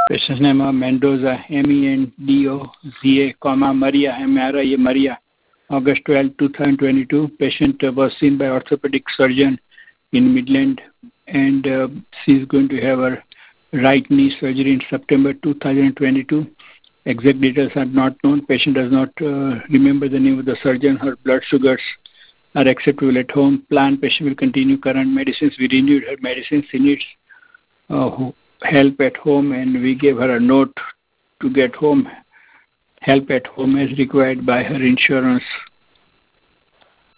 Patient's name is Mendoza, MENDOZA, Maria, M-R-I-A, Maria, August 12, 2022. Patient was seen by orthopedic surgeon in Midland, and she is going to have her right knee surgery in September 2022. Exact details are not known. Patient does not remember the name of the surgeon. Her blood sugars are acceptable at home. Planned patient will continue current medicines. We renewed her medicines. She needs help at home, and we gave her a note to get home help at home as required by her insurance